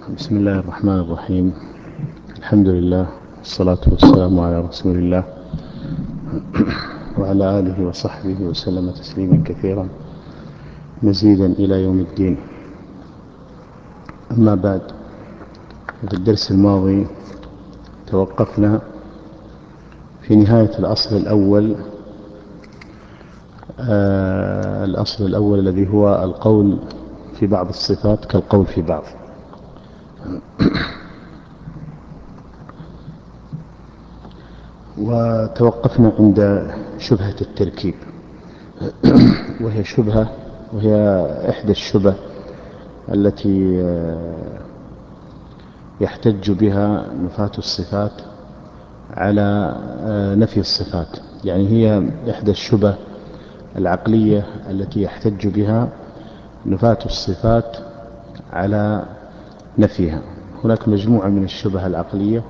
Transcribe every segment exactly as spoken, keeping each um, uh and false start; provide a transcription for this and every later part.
بسم الله الرحمن الرحيم. الحمد لله والصلاة والسلام على رسول الله وعلى آله وصحبه وسلم تسليما كثيرا مزيدا إلى يوم الدين. أما بعد، في الدرس الماضي توقفنا في نهاية الأصل الأول آه الأصل الأول الذي هو القول في بعض الصفات كالقول في بعض. وتوقفنا عند شبهة التركيب، وهي شبهة وهي إحدى الشبه التي يحتج بها نفاة الصفات على نفي الصفات. يعني هي إحدى الشبه العقلية التي يحتج بها نفاة الصفات على نفيها. هناك مجموعة من الشبه العقلية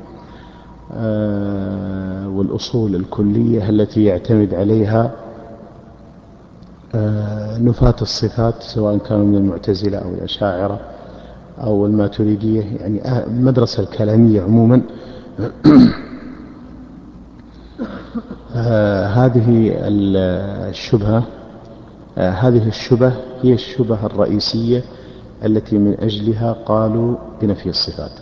والأصول الكلية التي يعتمد عليها نفاة الصفات، سواء كانوا من المعتزلة أو الأشاعرة أو الماتريدية، يعني المدرسة الكلامية عموما. هذه الشبهة هذه الشبه هي الشبهة الرئيسية التي من أجلها قالوا بنفي الصفات.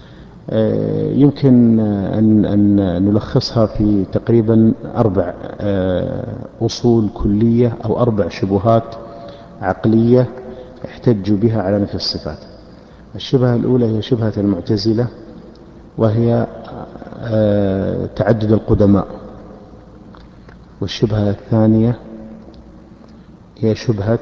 يمكن أن, أن نلخصها في تقريبا أربع أصول كلية أو أربع شبهات عقلية احتجوا بها على نفي الصفات. الشبهة الأولى هي شبهة المعتزلة، وهي تعدد القدماء. والشبهة الثانية هي شبهة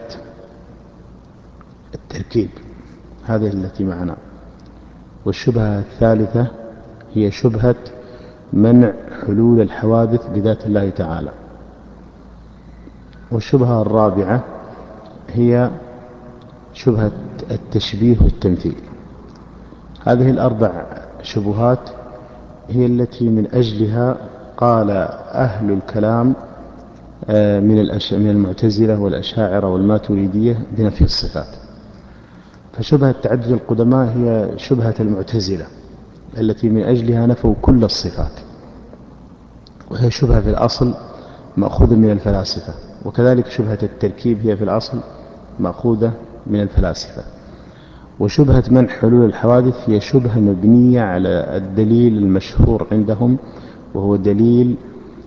التركيب، هذه التي معنا. والشبهة الثالثة هي شبهة منع حلول الحوادث بذات الله تعالى. والشبهة الرابعة هي شبهة التشبيه والتمثيل. هذه الأربع شبهات هي التي من أجلها قال أهل الكلام من من المعتزلة والأشاعرة والماتريدية بنفي الصفات. فشبهة تعدد القدماء هي شبهة المعتزلة التي من أجلها نفوا كل الصفات، وهي شبهة في الأصل مأخوذة من الفلاسفة. وكذلك شبهة التركيب هي في الأصل مأخوذة من الفلاسفة. وشبهة منع حلول الحوادث هي شبهة مبنية على الدليل المشهور عندهم، وهو دليل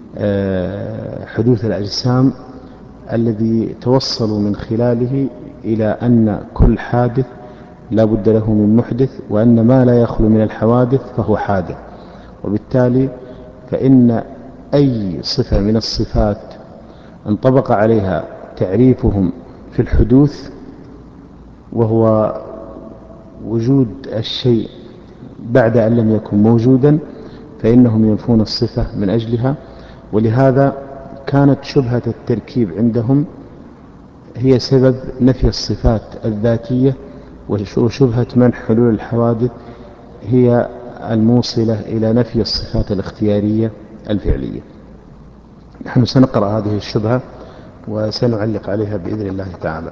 حدوث الأجسام الذي توصلوا من خلاله إلى أن كل حادث لا بد له من محدث، وأن ما لا يخلو من الحوادث فهو حادث. وبالتالي فإن أي صفة من الصفات انطبق عليها تعريفهم في الحدوث، وهو وجود الشيء بعد أن لم يكن موجودا، فإنهم ينفون الصفة من أجلها. ولهذا كانت شبهة التركيب عندهم هي سبب نفي الصفات الذاتية، وشبهة منع حلول الحوادث هي الموصلة إلى نفي الصفات الاختيارية الفعلية. نحن سنقرأ هذه الشبهة وسنعلق عليها بإذن الله تعالى.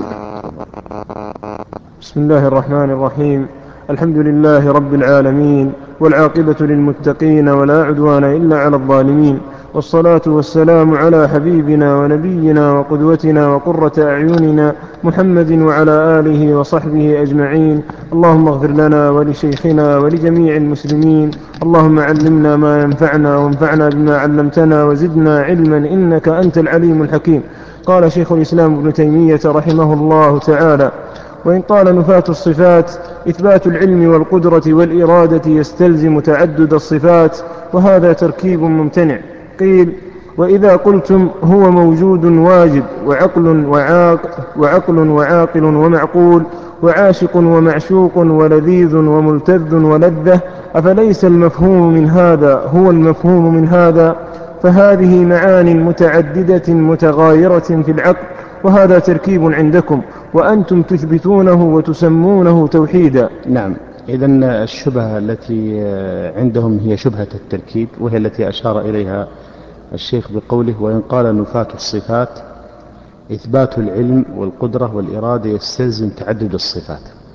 بسم الله الرحمن الرحيم. الحمد لله رب العالمين، والعاقبة للمتقين، ولا عدوان إلا على الظالمين، والصلاة والسلام على حبيبنا ونبينا وقدوتنا وقرة أعيننا محمد وعلى آله وصحبه أجمعين. اللهم اغفر لنا ولشيخنا ولجميع المسلمين. اللهم علمنا ما ينفعنا وانفعنا بما علمتنا وزدنا علما إنك أنت العليم الحكيم. قال شيخ الإسلام ابن تيمية رحمه الله تعالى: وإن قال نفاة الصفات إثبات العلم والقدرة والإرادة يستلزم تعدد الصفات، وهذا تركيب ممتنع. قيل: وإذا قلتم هو موجود واجد وعقل وعاق وعقل وعاقل ومعقول وعاشق ومعشوق ولذيذ وملتذ ولذة، أفليس المفهوم من هذا هو المفهوم من هذا؟ فهذه معان متعددة متغايرة في العقل، وهذا تركيب عندكم، وأنتم تثبتونه وتسمونه توحيدا. نعم، إذن الشبهة التي عندهم هي شبهة التركيب، وهي التي أشار إليها الشيخ بقوله: وإن قال نفاة الصفات إثبات العلم والقدرة والإرادة يستلزم تعدد الصفات.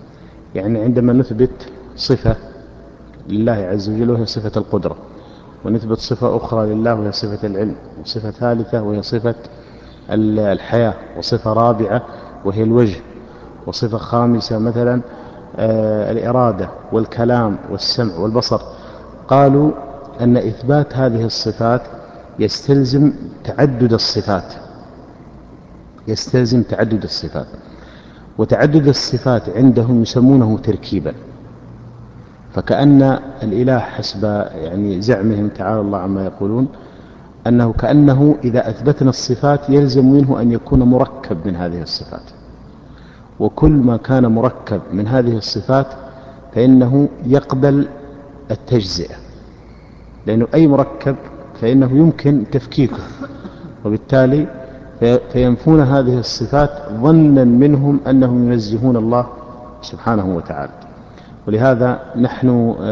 يعني عندما نثبت صفة لله عز وجل وهي صفة القدرة، ونثبت صفة أخرى لله وهي صفة العلم، وصفة ثالثة وهي صفة الحياة، وصفة رابعة وهي الوجه، وصفة خامسة مثلا آه الإرادة والكلام والسمع والبصر، قالوا أن إثبات هذه الصفات يستلزم تعدد الصفات يستلزم تعدد الصفات وتعدد الصفات عندهم يسمونه تركيبا. فكأن الإله حسب يعني زعمهم تعالى الله عما يقولون أنه كأنه إذا أثبتنا الصفات يلزم منه أن يكون مركب من هذه الصفات، وكل ما كان مركب من هذه الصفات فإنه يقبل التجزئة، لأنه أي مركب فإنه يمكن تفكيكه، وبالتالي فينفون هذه الصفات ظنا منهم أنهم ينزهون الله سبحانه وتعالى. ولهذا نحن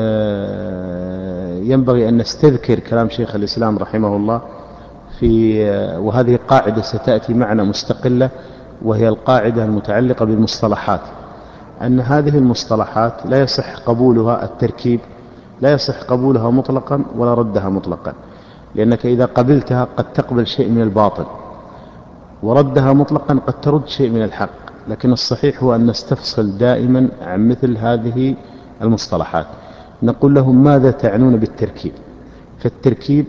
ينبغي أن نستذكر كلام شيخ الإسلام رحمه الله في وهذه قاعدة ستأتي معنا مستقلة، وهي القاعدة المتعلقة بالمصطلحات، أن هذه المصطلحات لا يصح قبولها التركيب، لا يصح قبولها مطلقا ولا ردها مطلقا، لأنك إذا قبلتها قد تقبل شيء من الباطل، وردها مطلقا قد ترد شيء من الحق. لكن الصحيح هو أن نستفصل دائما عن مثل هذه المصطلحات، نقول لهم ماذا تعنون بالتركيب؟ فالتركيب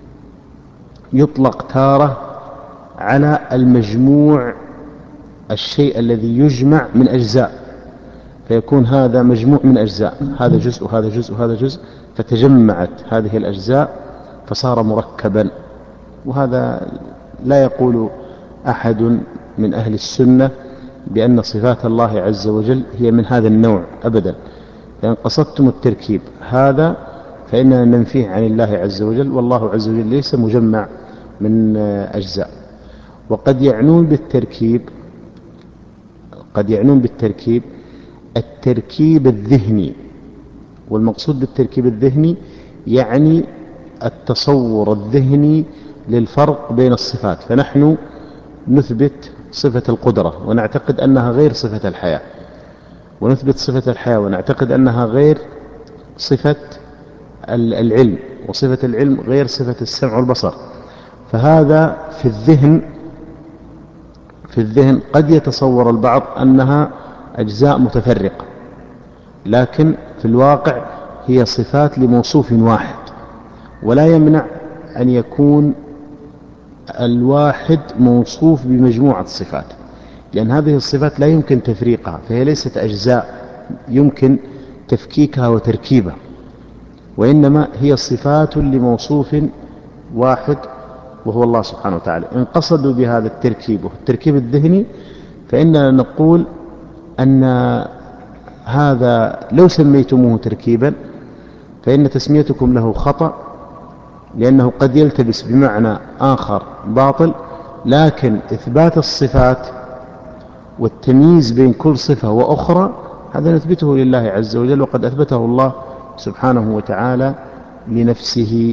يطلق تارة على المجموع، الشيء الذي يجمع من أجزاء، فيكون هذا مجموع من أجزاء، هذا جزء وهذا جزء وهذا جزء، فتجمعت هذه الأجزاء فصار مركبا. وهذا لا يقول أحد من أهل السنة بأن صفات الله عز وجل هي من هذا النوع أبدا، لأن قصدتم التركيب هذا فإننا ننفيه عن الله عز وجل، والله عز وجل ليس مجمع من أجزاء. وقد يعنون بالتركيب قد يعنون بالتركيب التركيب الذهني، والمقصود بالتركيب الذهني يعني التصور الذهني للفرق بين الصفات. فنحن نثبت صفة القدرة ونعتقد أنها غير صفة الحياة، ونثبت صفة الحياة ونعتقد أنها غير صفة العلم، وصفة العلم غير صفة السمع والبصر. فهذا في الذهن في الذهن قد يتصور البعض أنها أجزاء متفرقة، لكن في الواقع هي صفات لموصوف واحد، ولا يمنع أن يكون الواحد موصوف بمجموعة صفات، لأن هذه الصفات لا يمكن تفريقها، فهي ليست أجزاء يمكن تفكيكها وتركيبها، وإنما هي صفات لموصوف واحد وهو الله سبحانه وتعالى. إن قصدوا بهذا التركيب والتركيب الذهني فإننا نقول أن هذا لو سميتموه تركيبا فإن تسميتكم له خطأ، لأنه قد يلتبس بمعنى آخر باطل. لكن إثبات الصفات والتمييز بين كل صفة وأخرى هذا نثبته لله عز وجل، وقد أثبته الله سبحانه وتعالى لنفسه.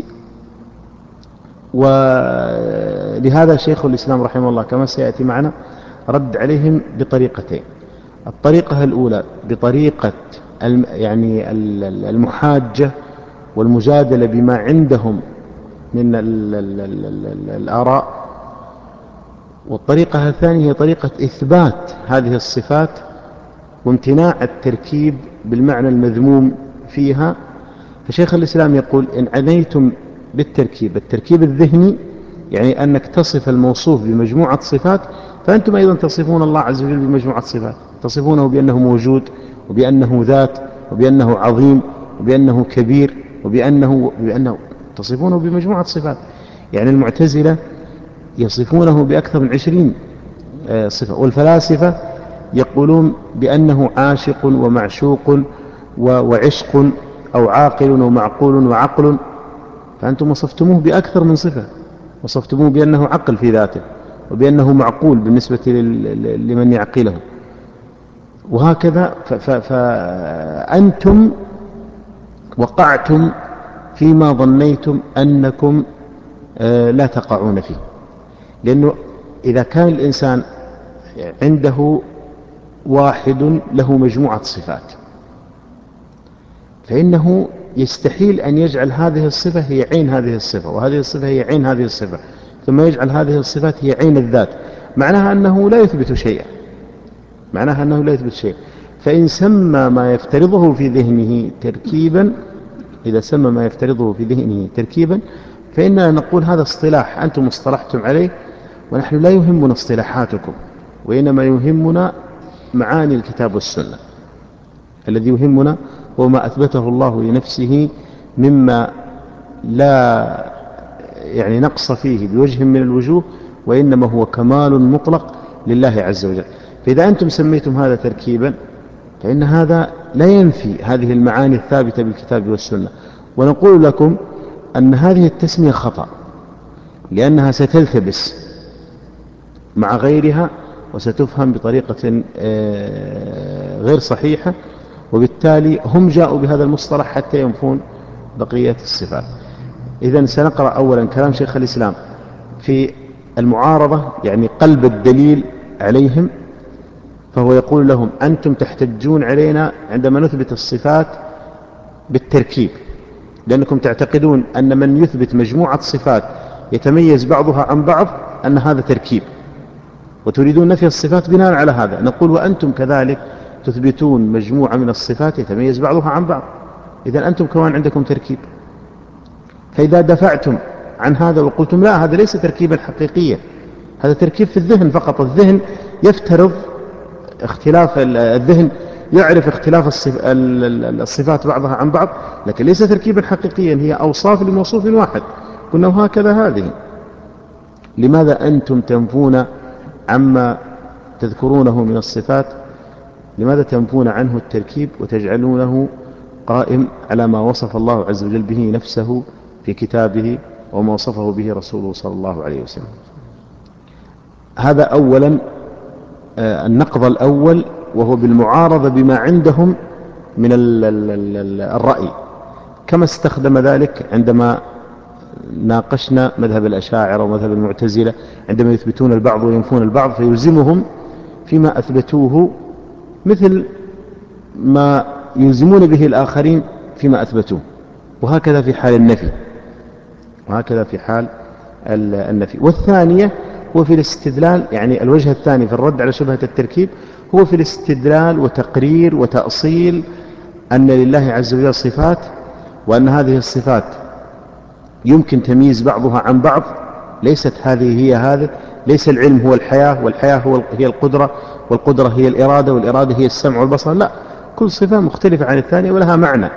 ولهذا شيخ الإسلام رحمه الله كما سيأتي معنا رد عليهم بطريقتين. الطريقة الأولى بطريقة يعني المحاجة والمجادلة بما عندهم من الآراء، والطريقة الثانية هي طريقة إثبات هذه الصفات وامتناع التركيب بالمعنى المذموم فيها. فشيخ الإسلام يقول إن عنيتم بالتركيب التركيب الذهني، يعني أنك تصف الموصوف بمجموعة صفات، فأنتم أيضا تصفون الله عز وجل بمجموعة صفات، تصفونه بأنه موجود وبأنه ذات وبأنه عظيم وبأنه كبير وبأنه بأنه تصفونه بمجموعة صفات. يعني المعتزلة يصفونه بأكثر من عشرين صفة، والفلاسفة يقولون بأنه عاشق ومعشوق وعشق أو عاقل ومعقول وعقل، فأنتم وصفتموه بأكثر من صفة، وصفتموه بأنه عقل في ذاته وبأنه معقول بالنسبة لمن يعقله، وهكذا. فأنتم وقعتم فيما ظنيتم أنكم لا تقعون فيه، لأنه إذا كان الإنسان عنده واحد له مجموعة صفات فإنه يستحيل أن يجعل هذه الصفة هي عين هذه الصفة، وهذه الصفة هي عين هذه الصفة، ثم يجعل هذه الصفات هي عين الذات. معناها أنه لا يثبت شيئا، معناها أنه لا يثبت شيئا. فإن سمى ما يفترضه في ذهنه تركيبا، إذا سمى ما يفترضه في ذهنه تركيبا، فإننا نقول هذا اصطلاح أنتم اصطلحتم عليه، ونحن لا يهمنا اصطلاحاتكم، وإنما يهمنا معاني الكتاب والسنة. الذي يهمنا هو ما أثبته الله لنفسه مما لا يعني نقص فيه بوجه من الوجوه، وإنما هو كمال مطلق لله عز وجل. فإذا أنتم سميتم هذا تركيبا، فإن هذا لا ينفي هذه المعاني الثابتة بالكتاب والسنة. ونقول لكم أن هذه التسمية خطأ، لأنها ستلتبس مع غيرها وستفهم بطريقة غير صحيحة، وبالتالي هم جاءوا بهذا المصطلح حتى ينفون بقية الصفات. إذن سنقرأ أولا كلام شيخ الإسلام في المعارضة، يعني قلب الدليل عليهم. فهو يقول لهم: أنتم تحتجون علينا عندما نثبت الصفات بالتركيب، لأنكم تعتقدون أن من يثبت مجموعة صفات يتميز بعضها عن بعض أن هذا تركيب، وتريدون نفي الصفات بناء على هذا. نقول: وأنتم كذلك تثبتون مجموعة من الصفات يتميز بعضها عن بعض، إذن أنتم كمان عندكم تركيب. فإذا دفعتم عن هذا وقلتم: لا، هذا ليس تركيبا حقيقيا، هذا تركيب في الذهن فقط، الذهن يفترض اختلاف، الذهن يعرف اختلاف الصفات بعضها عن بعض، لكن ليس تركيبا حقيقيا، هي أوصاف لموصوف واحد. قلنا: وهكذا هذه. لماذا أنتم تنفون عما تذكرونه من الصفات؟ لماذا تنفون عنه التركيب وتجعلونه قائم على ما وصف الله عز وجل به نفسه في كتابه وما وصفه به رسوله صلى الله عليه وسلم؟ هذا أولا النقض الأول، وهو بالمعارضة بما عندهم من الرأي، كما استخدم ذلك عندما ناقشنا مذهب الأشاعرة ومذهب المعتزلة، عندما يثبتون البعض وينفون البعض، فيلزمهم فيما أثبتوه مثل ما يلزمون به الآخرين فيما أثبتوه. وهكذا في حال النفي، وهكذا في حال النفي. والثانية هو في الاستدلال، يعني الوجه الثاني في الرد على شبهة التركيب هو في الاستدلال وتقرير وتأصيل أن لله عز وجل صفات، وأن هذه الصفات يمكن تمييز بعضها عن بعض، ليست هذه هي هذا، ليس العلم هو الحياة، والحياة هو هي القدرة، والقدرة هي الإرادة، والإرادة هي السمع والبصر، لا، كل صفة مختلفة عن الثانية ولها معنى.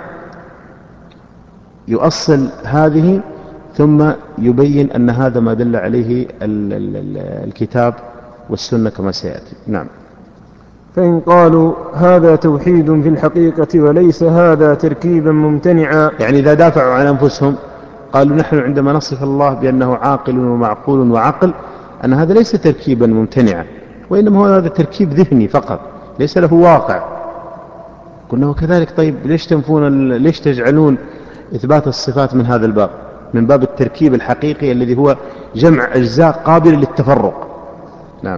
يؤصل هذه ثم يبين أن هذا ما دل عليه الكتاب والسنة كما سيأتي. نعم. فإن قالوا هذا توحيد في الحقيقة وليس هذا تركيبا ممتنعا، يعني إذا دافعوا عن أنفسهم قالوا: نحن عندما نصف الله بأنه عاقل ومعقول وعقل، أن هذا ليس تركيبا ممتنعا، وإنما هو هذا تركيب ذهني فقط ليس له واقع. قلنا: وكذلك طيب ليش تنفون، ليش تجعلون إثبات الصفات من هذا الباب، من باب التركيب الحقيقي الذي هو جمع أجزاء قابلة للتفرق؟ نعم.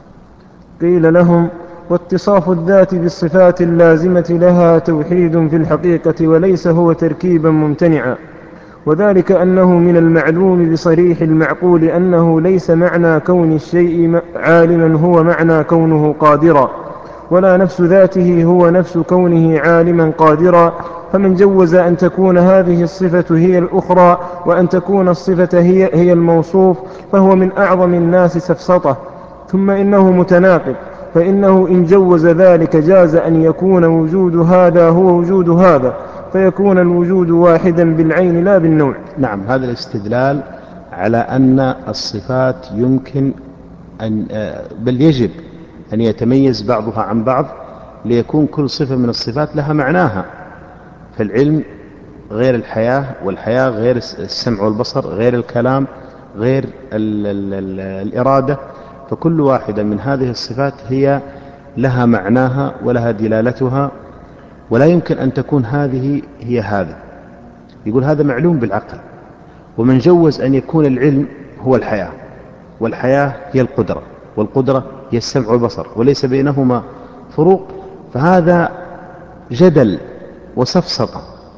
قيل لهم: واتصاف الذات بالصفات اللازمة لها توحيد في الحقيقة وليس هو تركيبا ممتنعا، وذلك أنه من المعلوم بصريح المعقول أنه ليس معنى كون الشيء عالما هو معنى كونه قادرا، ولا نفس ذاته هو نفس كونه عالما قادرا. فمن جوز أن تكون هذه الصفة هي الأخرى وأن تكون الصفة هي, هي الموصوف فهو من أعظم الناس سفسطة. ثم إنه متناقض، فإنه إن جوز ذلك جاز أن يكون وجود هذا هو وجود هذا، فيكون الوجود واحدا بالعين لا بالنوع. نعم. هذا الاستدلال على أن الصفات يمكن أن بل يجب أن يتميز بعضها عن بعض ليكون كل صفة من الصفات لها معناها. فالعلم غير الحياة، والحياة غير السمع والبصر، غير الكلام، غير ال ال ال الإرادة. فكل واحدة من هذه الصفات هي لها معناها ولها دلالتها، ولا يمكن أن تكون هذه هي هذا. يقول هذا معلوم بالعقل. ومن جوز أن يكون العلم هو الحياة، والحياة هي القدرة، والقدرة هي السمع والبصر، وليس بينهما فروق، فهذا جدل وسفسطة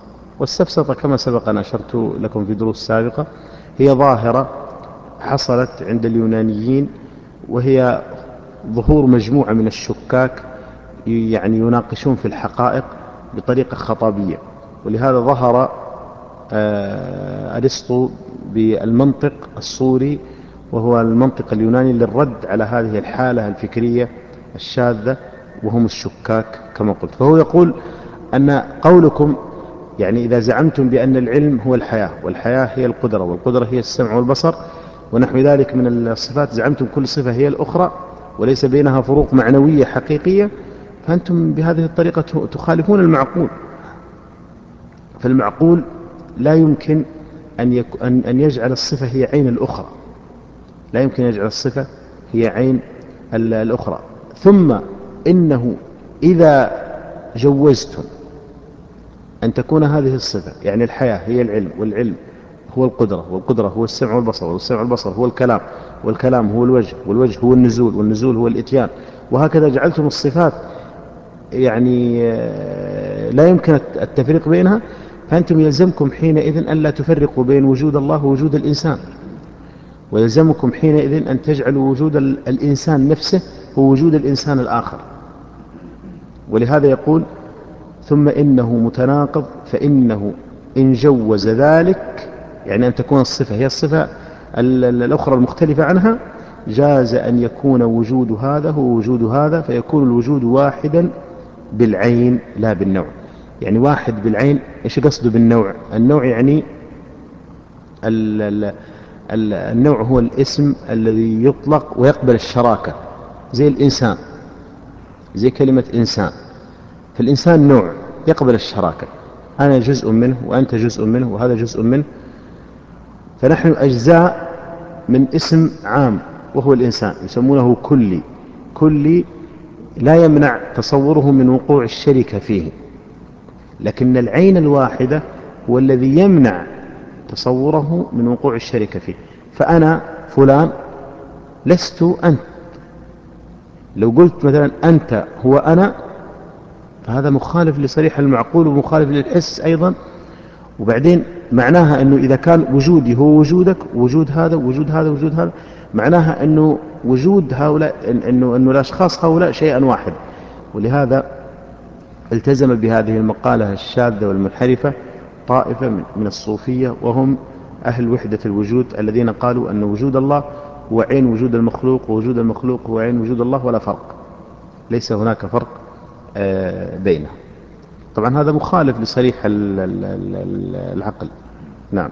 والسفسطة كما سبق أن أشرت لكم في دروس سابقة هي ظاهرة حصلت عند اليونانيين، وهي ظهور مجموعة من الشكاك يعني يناقشون في الحقائق بطريقة خطابية. ولهذا ظهر أرسطو بالمنطق الصوري، وهو المنطق اليوناني للرد على هذه الحالة الفكرية الشاذة وهم الشكاك كما قلت. فهو يقول أن قولكم يعني إذا زعمتم بأن العلم هو الحياة، والحياة هي القدرة، والقدرة هي السمع والبصر ونحو ذلك من الصفات، زعمتم كل صفة هي الأخرى وليس بينها فروق معنوية حقيقية، فأنتم بهذه الطريقة تخالفون المعقول. فالمعقول لا يمكن أن, يك... أن... أن يجعل الصفة هي عين الأخرى، لا يمكن يجعل الصفة هي عين الأخرى. ثم إنه إذا جوزتم أن تكون هذه الصفة يعني الحياة هي العلم، والعلم هو القدرة، والقدرة هو السمع والبصر، والسمع والبصر هو الكلام، والكلام هو الوجه، والوجه هو النزول، والنزول هو الإتيان، وهكذا جعلتم الصفات يعني لا يمكن التفريق بينها، فأنتم يلزمكم حينئذ أن لا تفرقوا بين وجود الله ووجود الإنسان، ويلزمكم حينئذ أن تجعلوا وجود الإنسان نفسه هو وجود الإنسان الآخر. ولهذا يقول ثم إنه متناقض، فإنه إن جوز ذلك يعني أن تكون الصفة هي الصفة الأخرى المختلفة عنها، جاز أن يكون وجود هذا هو وجود هذا، فيكون الوجود واحدا بالعين لا بالنوع. يعني واحد بالعين، إيش قصده بالنوع؟ النوع يعني ال ال ال النوع هو الاسم الذي يطلق ويقبل الشراكة، زي الإنسان، زي كلمة إنسان، فالإنسان نوع يقبل الشراكة، أنا جزء منه وأنت جزء منه وهذا جزء منه، فنحن أجزاء من اسم عام وهو الإنسان، يسمونه كلي. كلي لا يمنع تصوره من وقوع الشركة فيه، لكن العين الواحدة هو الذي يمنع تصوره من وقوع الشركة فيه. فأنا فلان لست أنت، لو قلت مثلا أنت هو أنا فهذا مخالف لصريح المعقول ومخالف للحس أيضا. وبعدين معناها أنه إذا كان وجودي هو وجودك، وجود هذا وجود هذا وجود هذا، معناها أنه وجود هؤلاء أنه, أنه الأشخاص هؤلاء شيئا واحد. ولهذا التزم بهذه المقالة الشاذة والمنحرفة طائفة من الصوفية، وهم أهل وحدة الوجود، الذين قالوا أن وجود الله هو عين وجود المخلوق، ووجود المخلوق هو عين وجود الله، ولا فرق، ليس هناك فرق بينه. طبعا هذا مخالف لصريح العقل. نعم.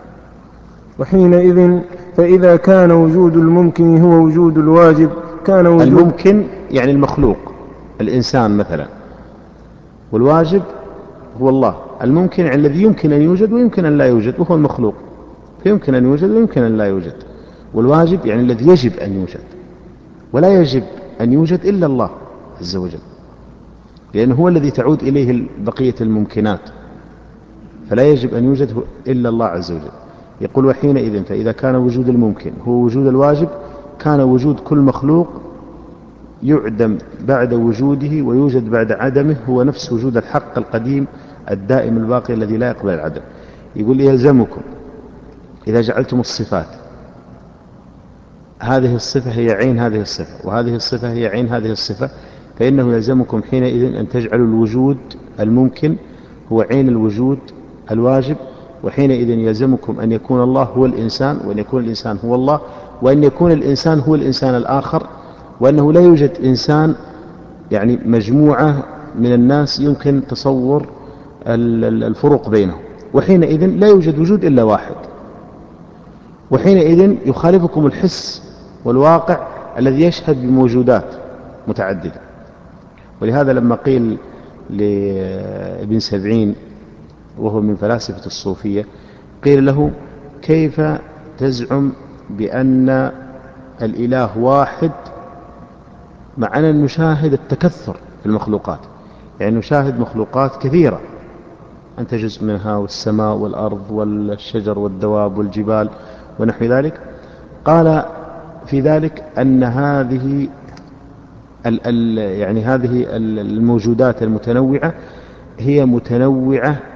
وحينئذ فإذا كان وجود الممكن هو وجود الواجب كان وجود الممكن يعني المخلوق الإنسان مثلا، والواجب هو الله. الممكن يعني الذي يمكن أن يوجد ويمكن أن لا يوجد وهو المخلوق، فيمكن أن يوجد ويمكن أن لا يوجد. والواجب يعني الذي يجب أن يوجد، ولا يجب أن يوجد إلا الله عز وجل، لأنه هو الذي تعود إليه بقية الممكنات، فلا يجب أن يوجد إلا الله عز وجل. يقول وحينئذ فإذا كان وجود الممكن هو وجود الواجب كان وجود كل مخلوق يعدم بعد وجوده ويوجد بعد عدمه هو نفس وجود الحق القديم الدائم الباقي الذي لا يقبل العدم. يقول يلزمكم إذا جعلتم الصفات هذه الصفة هي عين هذه الصفة، وهذه الصفة هي عين هذه الصفة، فإنه يلزمكم حينئذ أن تجعلوا الوجود الممكن هو عين الوجود الواجب، وحينئذ يلزمكم أن يكون الله هو الإنسان، وأن يكون الإنسان هو الله، وأن يكون الإنسان هو الإنسان الآخر، وأنه لا يوجد إنسان يعني مجموعة من الناس يمكن تصور الفروق بينهم، وحينئذ لا يوجد وجود إلا واحد، وحينئذ يخالفكم الحس والواقع الذي يشهد بموجودات متعددة. ولهذا لما قيل لابن سبعين وهو من فلاسفة الصوفية قيل له كيف تزعم بأن الإله واحد مع أن نشاهد التكثر في المخلوقات، يعني نشاهد مخلوقات كثيرة أنت جزء منها، والسماء والأرض والشجر والدواب والجبال ونحو ذلك. قال في ذلك أن هذه ال ال يعني هذه الموجودات المتنوعة هي متنوعة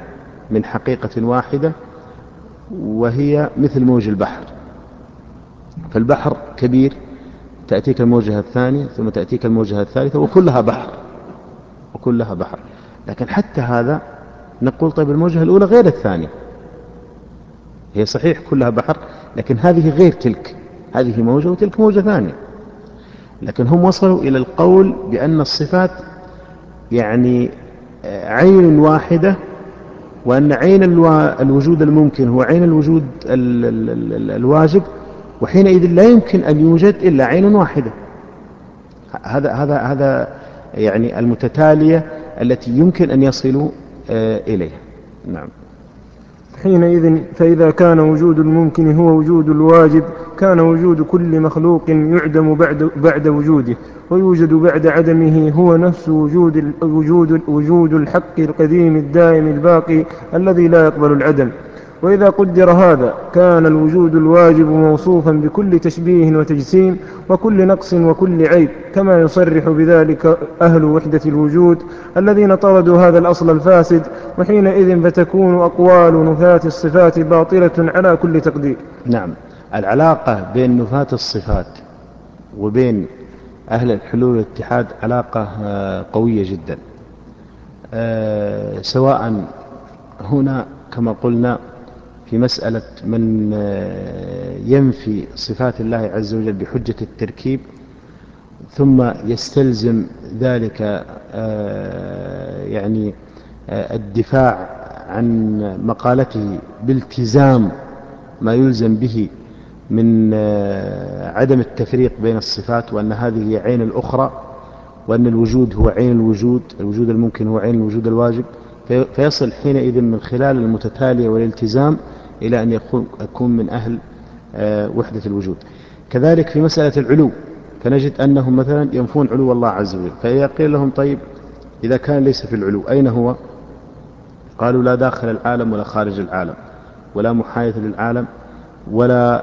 من حقيقة واحدة، وهي مثل موج البحر. فالبحر كبير، تأتيك الموجة الثانية ثم تأتيك الموجة الثالثة وكلها بحر وكلها بحر. لكن حتى هذا نقول طيب الموجة الأولى غير الثانية، هي صحيح كلها بحر لكن هذه غير تلك، هذه موجة وتلك موجة ثانية. لكن هم وصلوا إلى القول بأن الصفات يعني عين واحدة، وأن عين الوجود الممكن هو عين الوجود الواجب، وحينئذ لا يمكن أن يوجد إلا عين واحدة. هذا هذا هذا يعني المتتالية التي يمكن أن يصلوا إليها. نعم. حينئذ فإذا كان وجود الممكن هو وجود الواجب، كان وجود كل مخلوق يعدم بعد, بعد وجوده، ويوجد بعد عدمه هو نفس وجود, وجود, وجود الحق القديم الدائم الباقي الذي لا يقبل العدم. وإذا قدر هذا كان الوجود الواجب موصوفا بكل تشبيه وتجسيم وكل نقص وكل عيب، كما يصرح بذلك أهل وحدة الوجود الذين طردوا هذا الأصل الفاسد. وحينئذ فتكون أقوال نفاة الصفات باطلة على كل تقدير. نعم. العلاقة بين نفاة الصفات وبين أهل الحلول والاتحاد علاقة قوية جدا، سواء هنا كما قلنا في مسألة من ينفي صفات الله عز وجل بحجة التركيب ثم يستلزم ذلك يعني الدفاع عن مقالته بالتزام ما يلزم به من عدم التفريق بين الصفات، وأن هذه هي عين الأخرى، وأن الوجود هو عين الوجود، الوجود الممكن هو عين الوجود الواجب. فيصل حينئذ من خلال المتتالية والالتزام إلى أن يكون من أهل وحدة الوجود. كذلك في مسألة العلو، فنجد أنهم مثلا ينفون علو الله عز وجل، فإذا قيل لهم طيب إذا كان ليس في العلو أين هو؟ قالوا لا داخل العالم ولا خارج العالم ولا محايد للعالم ولا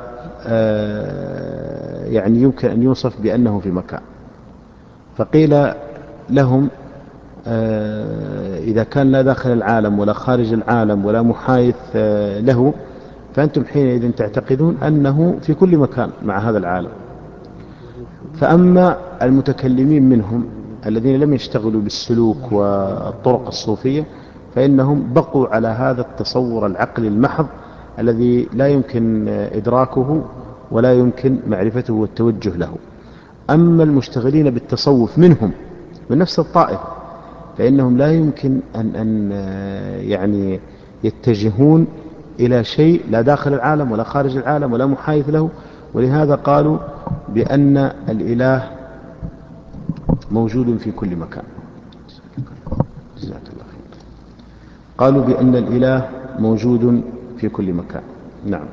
يعني يمكن أن يوصف بأنه في مكان. فقيل لهم إذا كان لا داخل العالم ولا خارج العالم ولا محايد له، فأنتم حينئذ تعتقدون أنه في كل مكان مع هذا العالم. فأما المتكلمين منهم الذين لم يشتغلوا بالسلوك والطرق الصوفية، فإنهم بقوا على هذا التصور العقلي المحض الذي لا يمكن إدراكه ولا يمكن معرفته والتوجه له. أما المشتغلين بالتصوف منهم من نفس الطائفة، فإنهم لا يمكن أن, أن يعني يتجهون إلى شيء لا داخل العالم ولا خارج العالم ولا محايد له. ولهذا قالوا بأن الإله موجود في كل مكان. قالوا بأن الإله موجود في كل مكان. نعم.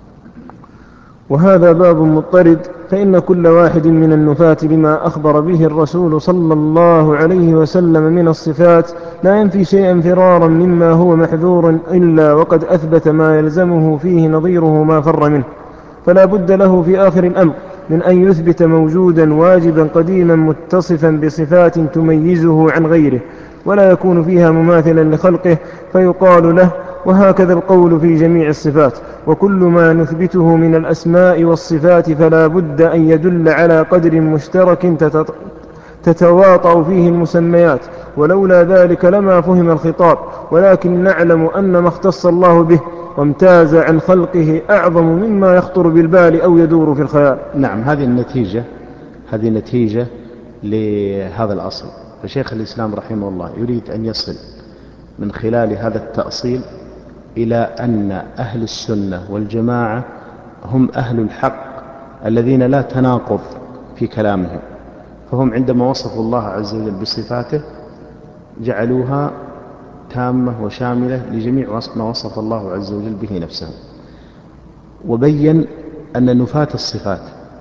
وهذا باب مضطرد، فإن كل واحد من النفاة لما أخبر به الرسول صلى الله عليه وسلم من الصفات لا ينفي شيئا فرارا مما هو محذور إلا وقد أثبت ما يلزمه فيه نظيره ما فر منه. فلا بد له في آخر الأمر من أن يثبت موجودا واجبا قديما متصفا بصفات تميزه عن غيره ولا يكون فيها مماثلا لخلقه، فيقال له وهكذا القول في جميع الصفات. وكل ما نثبته من الأسماء والصفات فلا بد أن يدل على قدر مشترك تتواطأ فيه المسميات، ولولا ذلك لما فهم الخطاب. ولكن نعلم أن ما اختص الله به وامتاز عن خلقه أعظم مما يخطر بالبال أو يدور في الخيال. نعم. هذه النتيجة هذه نتيجة لهذا الأصل. فشيخ الإسلام رحمه الله يريد أن يصل من خلال هذا التأصيل إلى أن أهل السنة والجماعة هم أهل الحق الذين لا تناقض في كلامهم. فهم عندما وصفوا الله عز وجل بصفاته جعلوها تامة وشاملة لجميع ما وصف الله عز وجل به نفسه. وبين أن نفاة الصفات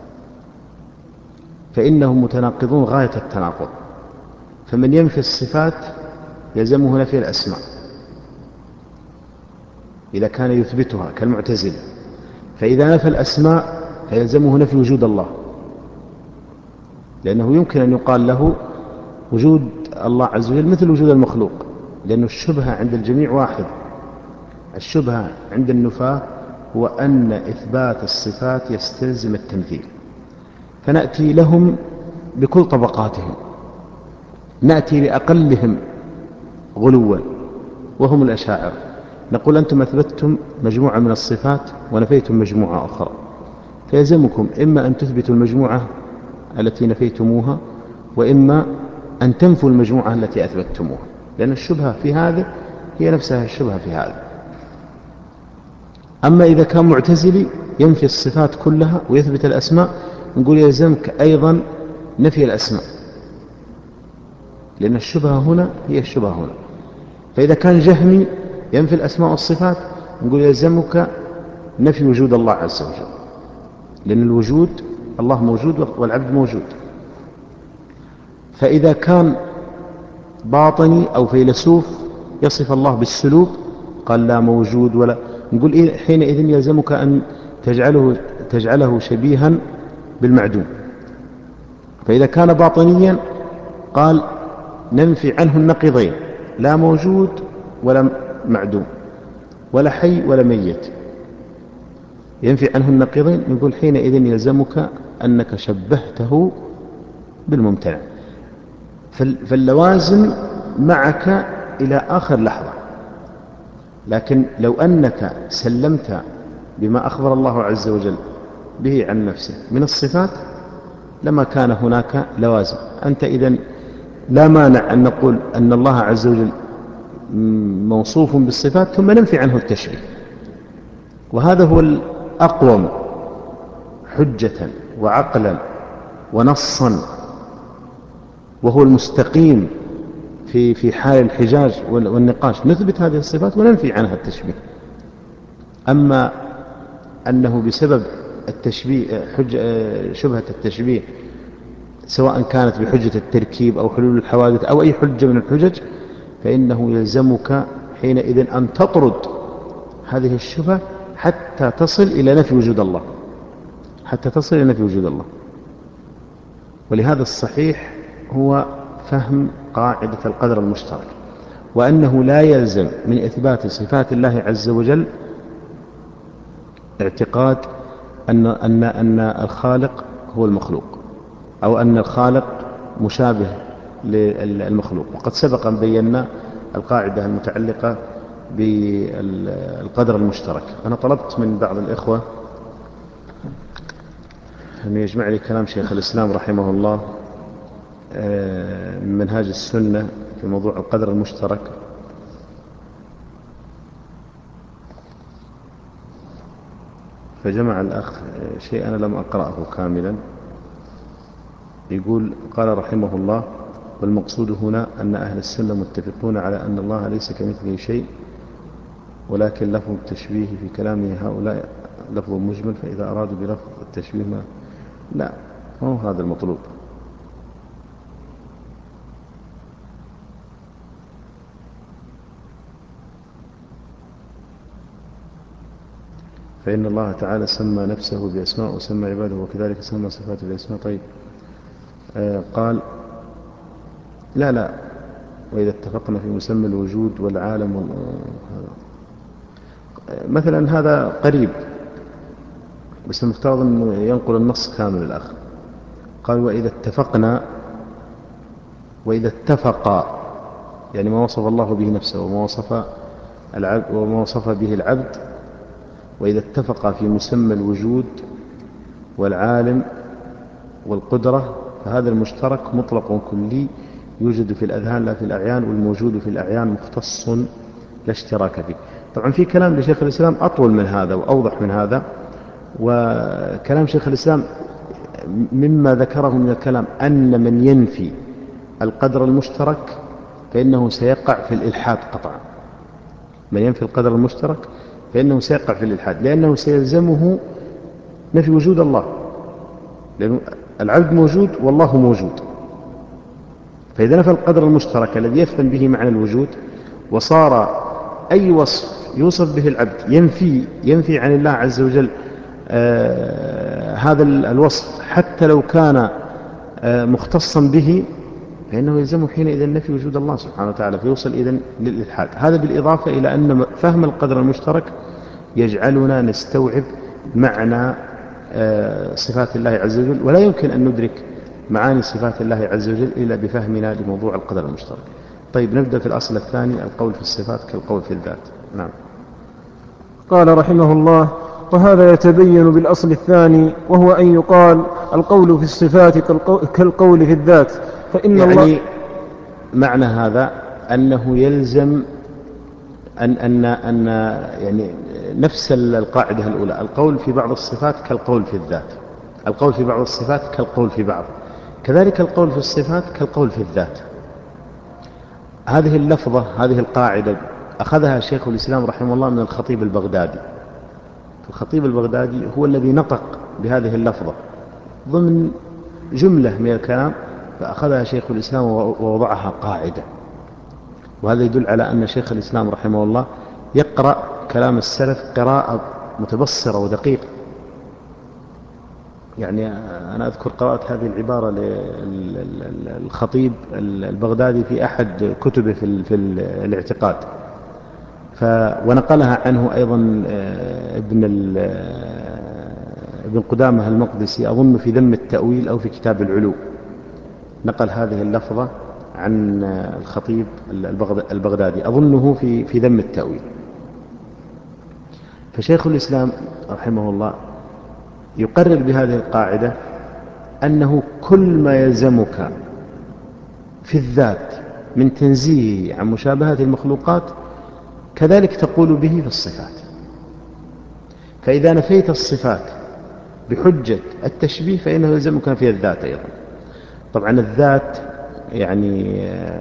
فإنهم متناقضون غاية التناقض. فمن ينفي الصفات يلزمه نفي الأسماء إذا كان يثبتها كالمعتزلة، فإذا نفى الأسماء فيلزمه نفي وجود الله، لأنه يمكن أن يقال له وجود الله عز وجل مثل وجود المخلوق، لأن الشبهة عند الجميع واحد، الشبهة عند النفاة هو أن إثبات الصفات يستلزم التمثيل، فنأتي لهم بكل طبقاتهم، نأتي لأقلهم غلوا وهم الأشاعرة، نقول أنتم أثبتتم مجموعة من الصفات ونفيتم مجموعة أخرى، فيلزمكم إما أن تثبتوا المجموعة التي نفيتموها، وإما أن تنفوا المجموعة التي أثبتتموها، لأن الشبهة في هذا هي نفسها الشبهة في هذا. أما إذا كان معتزلي ينفي الصفات كلها ويثبت الأسماء، نقول يلزمك أيضا نفي الأسماء، لأن الشبهة هنا هي الشبهة هنا. فإذا كان جهمي ينفي الأسماء والصفات، نقول يلزمك نفي وجود الله عز وجل، لأن الوجود الله موجود والعبد موجود. فإذا كان باطني أو فيلسوف يصف الله بالسلوك، قال لا موجود ولا، نقول إيه حينئذ يلزمك أن تجعله, تجعله شبيها بالمعدوم. فإذا كان باطنيا قال ننفي عنه النقيضين، لا موجود ولا معدوم ولا حي ولا ميت، ينفي عنه النقيضين، نقول حينئذ يلزمك أنك شبهته بالممتنع. فاللوازم معك إلى آخر لحظة، لكن لو أنك سلمت بما أخبر الله عز وجل به عن نفسه من الصفات لما كان هناك لوازم. أنت إذن لا مانع أن نقول أن الله عز وجل موصوف بالصفات ثم ننفي عنه التشبيه، وهذا هو الأقوم حجة وعقلا ونصا، وهو المستقيم في في حال الحجاج والنقاش، نثبت هذه الصفات وننفي عنها التشبيه. أما أنه بسبب التشبيه حج شبهة التشبيه سواء كانت بحجة التركيب أو حلول الحوادث أو أي حجة من الحجج، فإنه يلزمك حينئذ أن تطرد هذه الشبهة حتى تصل إلى نفي وجود الله، حتى تصل إلى نفي وجود الله. ولهذا الصحيح هو فهم قاعدة القدر المشترك، وأنه لا يلزم من إثبات صفات الله عز وجل اعتقاد أن, أن, أن الخالق هو المخلوق، أو أن الخالق مشابه للمخلوق. وقد سبق أن بينا القاعدة المتعلقة بالقدر المشترك. أنا طلبت من بعض الإخوة أن يجمع لي كلام شيخ الإسلام رحمه الله من منهاج السنة في موضوع القدر المشترك، فجمع الأخ شيء أنا لم أقرأه كاملا. يقول قال رحمه الله: والمقصود هنا أن أهل السنة متفقون على أن الله ليس كمثله شيء، ولكن لفظ التشبيه في كلامه هؤلاء لفظ مجمل، فإذا أرادوا بلفظ التشبيه ما لا، ما هو هذا المطلوب. فإن الله تعالى سمى نفسه بأسماء وسمى عباده وكذلك سمى صفاته بأسماء. طيب آه قال لا لا وإذا اتفقنا في مسمى الوجود والعالم وال... مثلا هذا قريب، بس المفترض أنه ينقل النص كامل الأخ. قال وإذا اتفقنا، وإذا اتفق يعني ما وصف الله به نفسه وما وصف العبد وما وصف به العبد، وإذا اتفق في مسمى الوجود والعالم والقدرة، فهذا المشترك مطلق كلي يوجد في الأذهان لا في الأعيان، والموجود في الأعيان مختص لا اشتراك فيه. طبعا في كلام لشيخ الإسلام أطول من هذا وأوضح من هذا، وكلام شيخ الإسلام مما ذكره من الكلام أن من ينفي القدر المشترك فإنه سيقع في الإلحاد قطعا. من ينفي القدر المشترك فإنه سيقع في الإلحاد، لأنه سيلزمه نفي وجود الله، لأن العبد موجود والله موجود. فإذا نفى القدر المشترك الذي يفهم به معنى الوجود، وصار أي وصف يوصف به العبد ينفي, ينفي عن الله عز وجل آه هذا الوصف حتى لو كان آه مختصا به، فإنه يلزمه حينئذ نفي وجود الله سبحانه وتعالى، فيوصل إذن للإلحاد. هذا بالإضافة إلى أن فهم القدر المشترك يجعلنا نستوعب معنى صفات الله عز وجل، ولا يمكن أن ندرك معاني صفات الله عز وجل إلا بفهمنا لموضوع القدر المشترك. طيب نبدأ في الأصل الثاني، القول في الصفات كالقول في الذات. نعم. قال رحمه الله: وهذا يتبين بالأصل الثاني، وهو أن يقال القول في الصفات كالقول في الذات، فإن يعني الله معنى هذا أنه يلزم أن, أن, أن يعني نفس القاعدة الأولى، القول في بعض الصفات كالقول في الذات، القول في بعض الصفات كالقول في بعض، كذلك القول في الصفات كالقول في الذات. هذه اللفظة، هذه القاعدة أخذها شيخ الإسلام رحمه الله من الخطيب البغدادي. الخطيب البغدادي هو الذي نطق بهذه اللفظة ضمن جملة من الكلام، فأخذها شيخ الإسلام ووضعها قاعدة. وهذا يدل على أن شيخ الإسلام رحمه الله يقرأ كلام السلف قراءة متبصرة ودقيقة. يعني أنا أذكر قراءة هذه العبارة للخطيب البغدادي في أحد كتبه في الاعتقاد، ونقلها عنه أيضا ابن ابن قدامة المقدسي أظن في ذم التأويل أو في كتاب العلو، نقل هذه اللفظة عن الخطيب البغدادي أظنه في في ذم التأويل. فشيخ الإسلام رحمه الله يقرر بهذه القاعدة أنه كل ما يلزمك في الذات من تنزيهه عن مشابهة المخلوقات كذلك تقول به في الصفات. فإذا نفيت الصفات بحجة التشبيه فإنه يلزمك في الذات أيضا. طبعا الذات يعني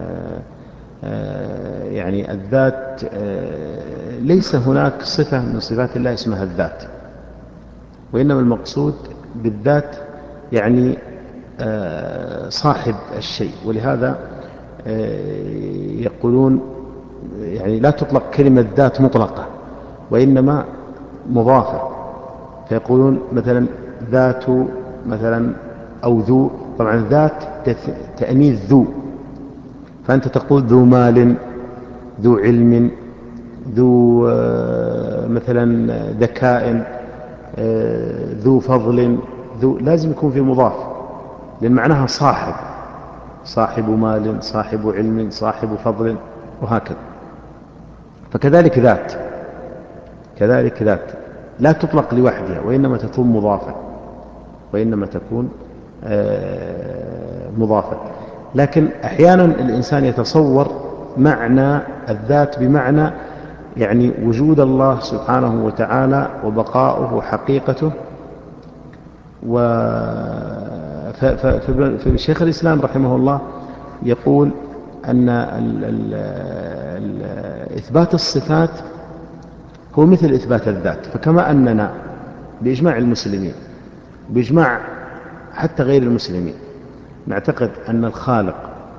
يعني الذات ليس هناك صفة من صفات الله اسمها الذات، وإنما المقصود بالذات يعني صاحب الشيء. ولهذا يقولون يعني لا تطلق كلمة ذات مطلقة وإنما مضافة، فيقولون مثلا ذات مثلا أو ذو. طبعا ذات تأنيث ذو، فأنت تقول ذو مال، ذو علم، ذو مثلا ذكاء، ذو فضل، ذو لازم يكون في مضاف، لأن معناها صاحب، صاحب مال، صاحب علم، صاحب فضل، وهكذا. فكذلك ذات، كذلك ذات لا تطلق لوحدها وإنما تكون مضافة، وإنما تكون مضافة. لكن أحيانا الإنسان يتصور معنى الذات بمعنى يعني وجود الله سبحانه وتعالى وبقاؤه وحقيقته. فشيخ الإسلام رحمه الله يقول أن ال ال ال إثبات الصفات هو مثل إثبات الذات. فكما أننا بإجماع المسلمين، بإجماع حتى غير المسلمين، نعتقد أن الخالق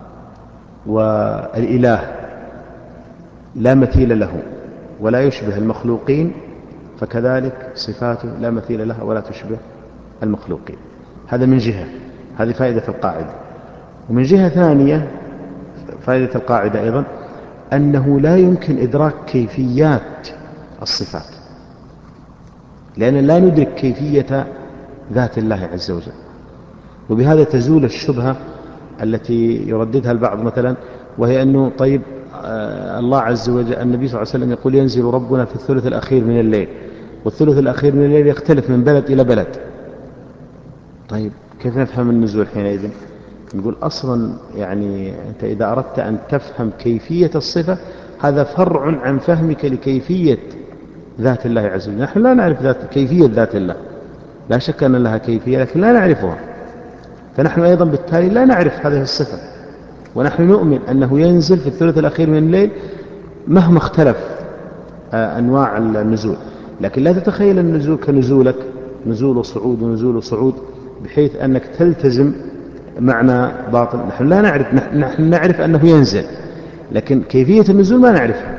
والإله لا مثيل له ولا يشبه المخلوقين، فكذلك صفاته لا مثيل لها ولا تشبه المخلوقين. هذا من جهة، هذه فائدة القاعدة. ومن جهة ثانية فائدة القاعدة أيضا أنه لا يمكن إدراك كيفيات الصفات، لأن لا ندرك كيفية ذات الله عز وجل. وبهذا تزول الشبهة التي يرددها البعض مثلا، وهي أنه طيب آه الله عز وجل، النبي صلى الله عليه وسلم يقول ينزل ربنا في الثلث الأخير من الليل، والثلث الأخير من الليل يختلف من بلد إلى بلد. طيب كيف نفهم النزول حينئذ؟ نقول أصلا يعني أنت إذا أردت أن تفهم كيفية الصفة هذا فرع عن فهمك لكيفية ذات الله عز وجل. نحن لا نعرف ذات كيفية ذات الله، لا شك أن لها كيفية لكن لا نعرفها، فنحن أيضا بالتالي لا نعرف هذه الصفة. ونحن نؤمن أنه ينزل في الثلث الأخير من الليل مهما اختلف أنواع النزول، لكن لا تتخيل النزول كنزولك، نزول وصعود ونزول وصعود، بحيث أنك تلتزم معنى باطل. نحن لا نعرف، نحن نعرف أنه ينزل لكن كيفية النزول ما نعرفها.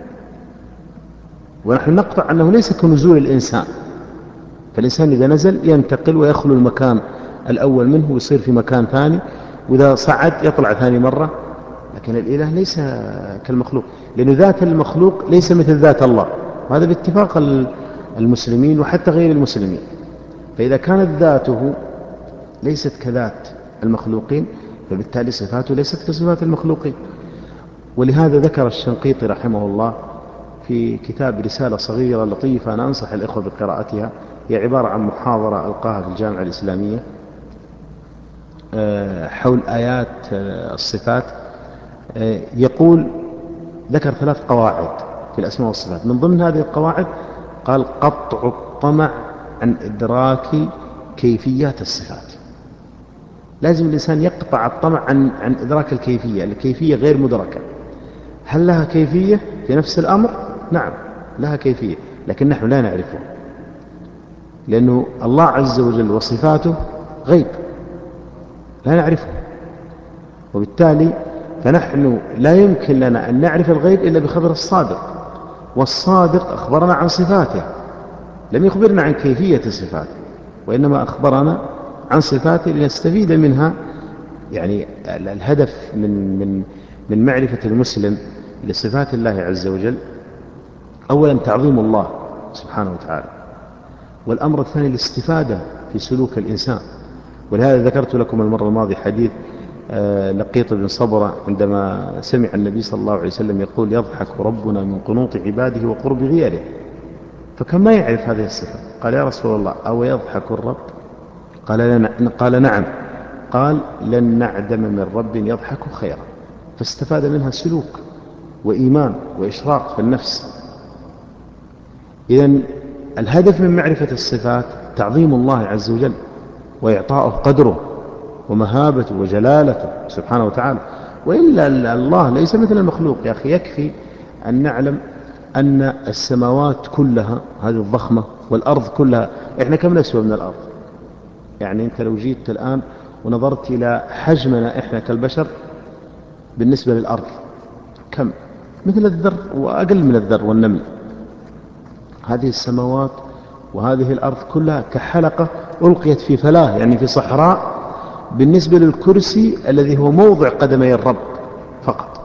ونحن نقطع أنه ليس كنزول الإنسان، فالإنسان إذا نزل ينتقل ويخلو المكان الأول منه ويصير في مكان ثاني، وإذا صعد يطلع ثاني مرة. لكن الإله ليس كالمخلوق، لأن ذات المخلوق ليس مثل ذات الله، وهذا باتفاق المسلمين وحتى غير المسلمين. فإذا كانت ذاته ليست كذات المخلوقين فبالتالي صفاته ليست كصفات المخلوقين. ولهذا ذكر الشنقيطي رحمه الله في كتاب رسالة صغيرة لطيفة أنا أنصح الإخوة بقراءتها، هي عبارة عن محاضرة ألقاها في الجامعة الإسلامية حول آيات الصفات. يقول ذكر ثلاث قواعد في الأسماء والصفات، من ضمن هذه القواعد قال قطع الطمع عن إدراك كيفيات الصفات. لازم الإنسان يقطع الطمع عن عن إدراك الكيفية، الكيفية غير مدركة. هل لها كيفية في نفس الأمر؟ نعم لها كيفية، لكن نحن لا نعرفها، لأنه الله عز وجل وصفاته غيب لا نعرفه، وبالتالي فنحن لا يمكن لنا أن نعرف الغيب إلا بخبر الصادق، والصادق أخبرنا عن صفاته، لم يخبرنا عن كيفية صفاته، وإنما أخبرنا عن صفاته لنستفيد منها. يعني الهدف من من من معرفة المسلم لصفات الله عز وجل أولا تعظيم الله سبحانه وتعالى، والأمر الثاني الاستفادة في سلوك الإنسان. ولهذا ذكرت لكم المرة الماضية حديث لقيط بن صبرة عندما سمع النبي صلى الله عليه وسلم يقول يضحك ربنا من قنوط عباده وقرب غيره، فكان ما يعرف هذه الصفة. قال يا رسول الله أو يضحك الرب؟ قال, قال نعم. قال لن نعدم من رب يضحك خيرا، فاستفاد منها سلوك وإيمان وإشراق في النفس. إذن الهدف من معرفة الصفات تعظيم الله عز وجل وإعطاؤه قدره ومهابته وجلالته سبحانه وتعالى. وإلا الله ليس مثل المخلوق. يا أخي يكفي أن نعلم أن السماوات كلها هذه الضخمة والأرض كلها، إحنا كم نسوى من الأرض؟ يعني أنت لو جيت الآن ونظرت إلى حجمنا إحنا كالبشر بالنسبة للأرض كم؟ مثل الذر وأقل من الذر والنمل. هذه السماوات وهذه الأرض كلها كحلقة ألقيت في فلاة، يعني في صحراء، بالنسبة للكرسي الذي هو موضع قدمي الرب فقط.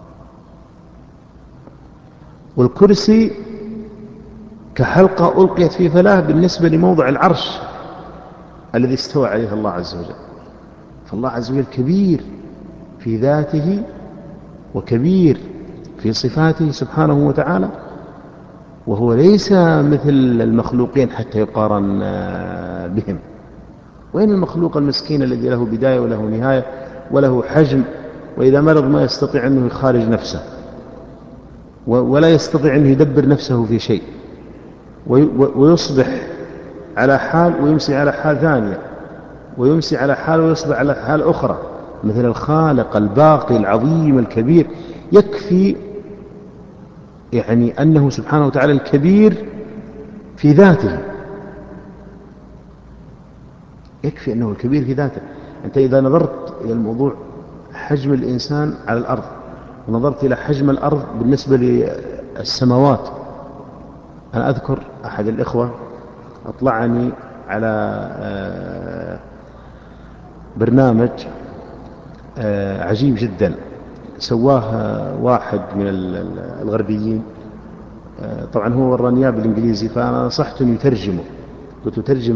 والكرسي كحلقة ألقيت في فلاة بالنسبة لموضع العرش الذي استوى عليه الله عز وجل. فالله عز وجل كبير في ذاته وكبير في صفاته سبحانه وتعالى، وهو ليس مثل المخلوقين حتى يقارن بهم. وين المخلوق المسكين الذي له بداية وله نهاية وله حجم، وإذا مرض ما يستطيع أنه يخارج نفسه ولا يستطيع أنه يدبر نفسه في شيء، ويصبح على حال ويمسي على حال ثانية، ويمسي على حال ويصبح على حال أخرى، مثل الخالق الباقي العظيم الكبير. يكفي يعني أنه سبحانه وتعالى الكبير في ذاته، يكفي أنه الكبير في ذاته. أنت إذا نظرت إلى الموضوع حجم الإنسان على الأرض ونظرت إلى حجم الأرض بالنسبة للسماوات. أنا أذكر أحد الإخوة أطلعني على برنامج عجيب جدا سواه واحد من الغربيين، طبعا هو ورانياه بالإنجليزي، فأنا نصحت أن يترجمه. قلت ترجم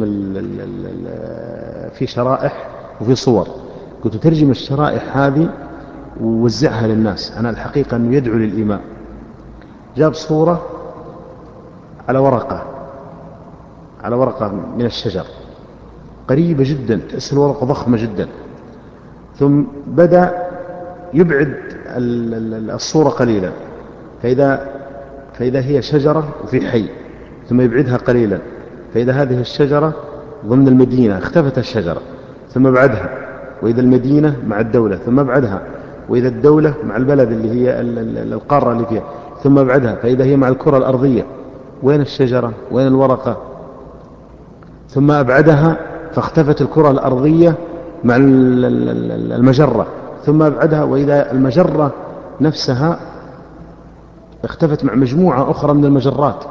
في شرائح وفي صور، قلت ترجم الشرائح هذه ووزعها للناس. أنا الحقيقة أنه يدعو للإيمان. جاب صورة على ورقة على ورقة من الشجر قريبة جدا، تأس الورقة ضخمة جدا، ثم بدأ يبعد الصورة قليلا، فإذا, فإذا هي شجرة وفي حي، ثم يبعدها قليلا، فإذا هذه الشجرة ضمن المدينة اختفت الشجرة، ثم بعدها، وإذا المدينة مع الدولة، ثم بعدها، وإذا الدولة مع البلد اللي هي القارة اللي فيها، ثم بعدها، فإذا هي مع الكرة الأرضية. وين الشجرة؟ وين الورقة؟ ثم أبعدها فاختفت الكرة الأرضية مع المجرة، ثم أبعدها، وإذا المجرة نفسها اختفت مع مجموعة أخرى من المجرات.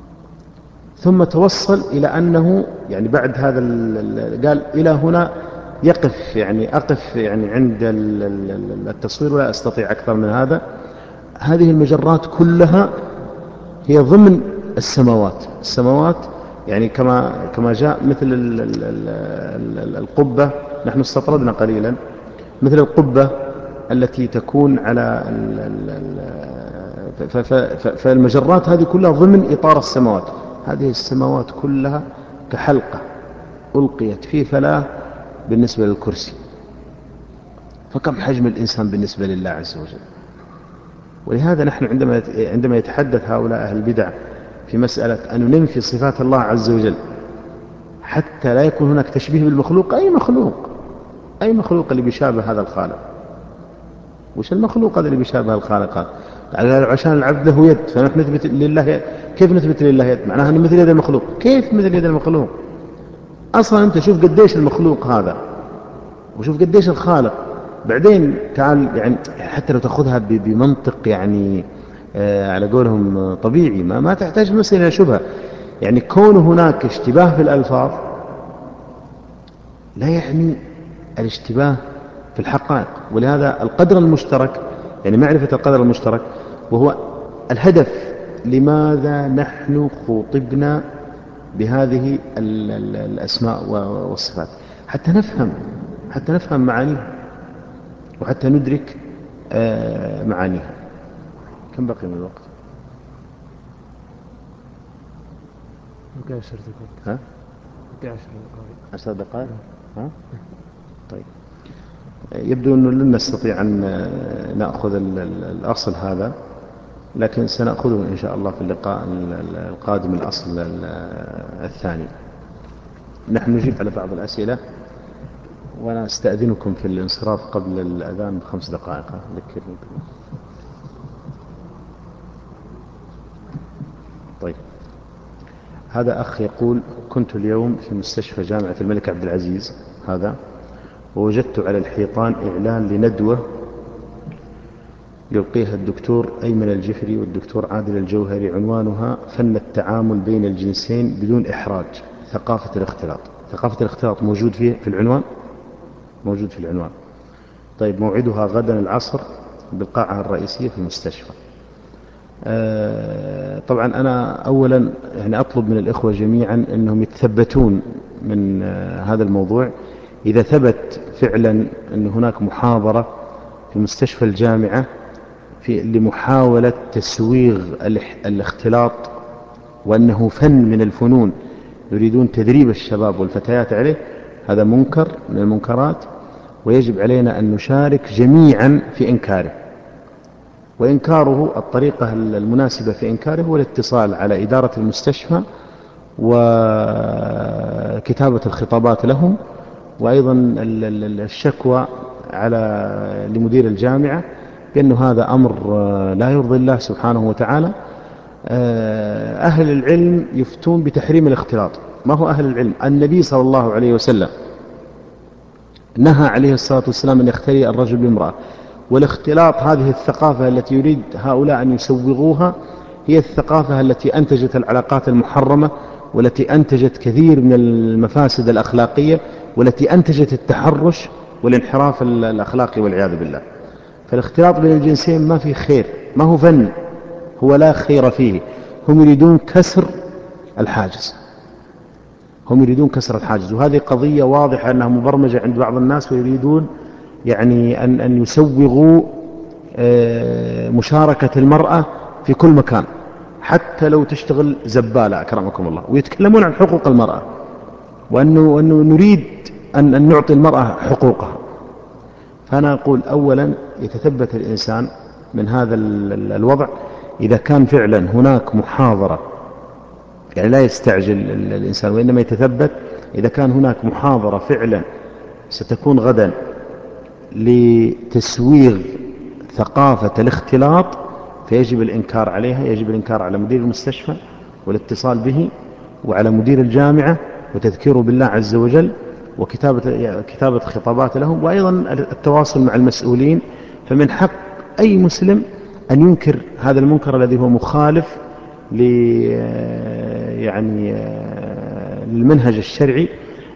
ثم توصل إلى أنه يعني بعد هذا قال إلى هنا يقف يعني أقف يعني عند التصوير ولا أستطيع أكثر من هذا. هذه المجرات كلها هي ضمن السماوات. السماوات يعني كما كما جاء مثل القبة، نحن استطردنا قليلا، مثل القبة التي تكون على فالمجرات هذه كلها ضمن إطار السماوات. هذه السماوات كلها كحلقة ألقيت في فلاة بالنسبة للكرسي. فكم حجم الإنسان بالنسبة لله عز وجل. ولهذا نحن عندما عندما يتحدث هؤلاء أهل البدع في مسألة أن ننفي صفات الله عز وجل حتى لا يكون هناك تشبيه بالمخلوق، أي مخلوق أي مخلوق اللي بيشابه هذا الخالق؟ وش المخلوق هذا اللي بيشابه الخالق؟ عشان العبد له يد فنحن نثبت لله يد. كيف نثبت لله يد؟ معناها أنه مثل يد المخلوق. كيف مثل يد المخلوق؟ أصلا أنت شوف قديش المخلوق هذا وشوف قديش الخالق. بعدين تعال يعني حتى لو تأخذها بمنطق يعني آه على قولهم طبيعي، ما, ما تحتاج مثلا إلى شبهة. يعني كون هناك اشتباه في الألفاظ لا يعني الاشتباه في الحقائق. ولهذا القدر المشترك يعني معرفة القدر المشترك وهو الهدف لماذا نحن خوطبنا بهذه الأسماء والصفات، حتى نفهم حتى نفهم معانيها وحتى ندرك معانيها. كم بقي من الوقت؟ بقي عشر دقائق. ها؟ بقي عشر دقائق. عشر دقائق؟ ها؟ طيب، يبدو أنه لن نستطيع أن نأخذ الأصل هذا، لكن سنأخذه إن شاء الله في اللقاء القادم الأصل الثاني. نحن نجيب على بعض الأسئلة وأنا أستأذنكم في الانصراف قبل الأذان بخمس دقائق. ذكرني. طيب، هذا أخ يقول: كنت اليوم في مستشفى جامعة الملك عبد العزيز هذا، ووجدت على الحيطان إعلان لندوة يلقيها الدكتور أيمن الجفري والدكتور عادل الجوهري، عنوانها فن التعامل بين الجنسين بدون إحراج، ثقافة الاختلاط. ثقافة الاختلاط موجود فيه في العنوان، موجود في العنوان. طيب، موعدها غدا العصر بالقاعة الرئيسية في المستشفى. آه طبعا أنا أولا يعني أطلب من الإخوة جميعا أنهم يتثبتون من آه هذا الموضوع. إذا ثبت فعلا أن هناك محاضرة في مستشفى الجامعة في لمحاولة تسويغ الاختلاط وأنه فن من الفنون يريدون تدريب الشباب والفتيات عليه، هذا منكر من المنكرات، ويجب علينا أن نشارك جميعا في إنكاره. وإنكاره الطريقة المناسبة في إنكاره هو الاتصال على إدارة المستشفى وكتابة الخطابات لهم، وأيضا الشكوى على لمدير الجامعة بأن هذا أمر لا يرضي الله سبحانه وتعالى. أهل العلم يفتون بتحريم الاختلاط. ما هو أهل العلم؟ النبي صلى الله عليه وسلم نهى عليه الصلاة والسلام أن يختلي الرجل بامرأة. والاختلاط هذه الثقافة التي يريد هؤلاء أن يسوغوها هي الثقافة التي أنتجت العلاقات المحرمة، والتي أنتجت كثير من المفاسد الأخلاقية، والتي أنتجت التحرش والانحراف الأخلاقي والعياذ بالله. فالاختلاط بين الجنسين ما في خير، ما هو فن، هو لا خير فيه. هم يريدون كسر الحاجز، هم يريدون كسر الحاجز، وهذه قضية واضحة أنها مبرمجة عند بعض الناس، ويريدون يعني أن, أن يسوغوا مشاركة المرأة في كل مكان، حتى لو تشتغل زبالة أكرمكم الله، ويتكلمون عن حقوق المرأة، وأنه, وأنه نريد أن, أن نعطي المرأة حقوقها. فأنا أقول أولا يتثبت الإنسان من هذا الوضع. إذا كان فعلا هناك محاضرة، يعني لا يستعجل الإنسان وإنما يتثبت. إذا كان هناك محاضرة فعلا ستكون غدا لتسويغ ثقافة الاختلاط فيجب الإنكار عليها. يجب الإنكار على مدير المستشفى والاتصال به، وعلى مدير الجامعة وتذكيره بالله عز وجل، وكتابة كتابة خطابات لهم، وأيضا التواصل مع المسؤولين. فمن حق أي مسلم أن ينكر هذا المنكر الذي هو مخالف ل يعني للمنهج الشرعي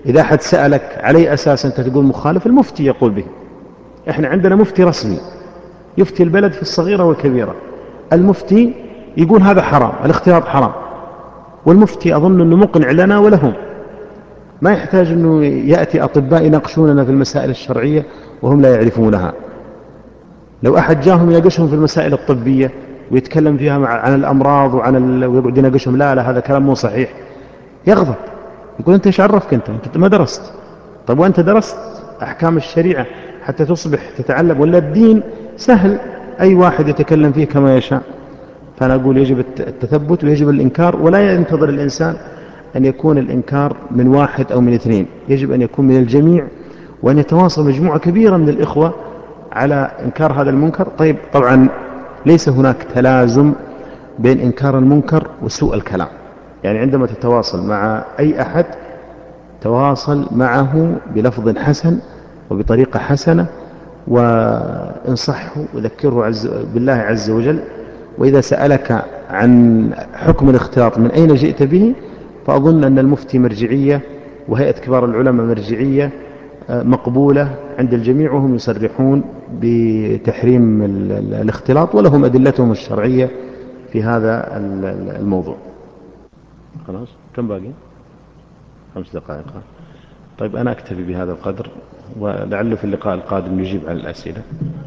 إذا أحد سألك علي أساس أنت تقول مخالف، المفتي يقول به. إحنا عندنا مفتي رسمي يفتي البلد في الصغيرة والكبيرة، المفتي يقول هذا حرام، الاختلاط حرام، والمفتي أظن أنه مقنع لنا ولهم، ما يحتاج أنه يأتي أطباء يناقشوننا في المسائل الشرعية وهم لا يعرفونها. لو أحد جاهم يناقشهم في المسائل الطبية ويتكلم فيها مع عن الأمراض وعن ال... ويقعد يناقشهم، لا لا هذا كلام مو صحيح، يغضب، يقول أنت إيش عرفك، أنت أنت ما درست. طب وأنت درست أحكام الشريعة حتى تصبح تتعلم، ولا الدين سهل أي واحد يتكلم فيه كما يشاء؟ فأنا أقول يجب التثبت ويجب الإنكار، ولا ينتظر الإنسان أن يكون الإنكار من واحد أو من اثنين، يجب أن يكون من الجميع، وأن يتواصل مجموعة كبيرة من الإخوة على إنكار هذا المنكر. طيب طبعا ليس هناك تلازم بين إنكار المنكر وسوء الكلام، يعني عندما تتواصل مع أي أحد تواصل معه بلفظ حسن وبطريقة حسنة، وانصحه وذكره عز بالله عز وجل. وإذا سألك عن حكم الاختلاط من أين جئت به، فأظن أن المفتي مرجعية وهيئة كبار العلماء مرجعية مقبولة عند الجميع، وهم يصرحون بتحريم الاختلاط ولهم أدلتهم الشرعية في هذا الموضوع. خلاص كم باقي؟ خمس دقائق. طيب أنا أكتفي بهذا القدر، ولعله في اللقاء القادم نجيب على الأسئلة.